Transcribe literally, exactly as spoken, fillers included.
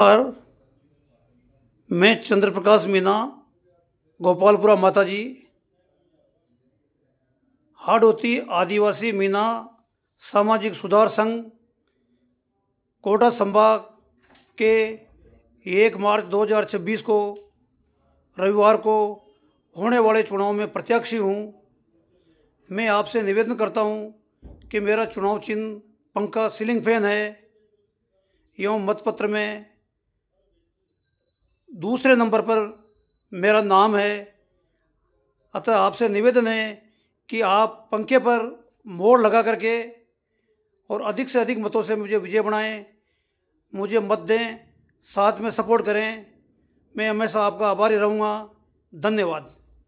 और मैं चंद्रप्रकाश मीना, गोपालपुरा माता जी, हाड़ौती आदिवासी मीना सामाजिक सुधार संघ, कोटा संभाग के एक मार्च दो हज़ार छब्बीस को रविवार को होने वाले चुनाव में प्रत्याशी हूँ। मैं आपसे निवेदन करता हूँ कि मेरा चुनाव चिन्ह पंखा सीलिंग फैन है एवं मतपत्र में दूसरे नंबर पर मेरा नाम है। अतः आपसे निवेदन है कि आप पंखे पर मोहर लगा करके और अधिक से अधिक मतों से मुझे विजय बनाएं, मुझे मत दें, साथ में सपोर्ट करें। मैं हमेशा आपका आभारी रहूँगा। धन्यवाद।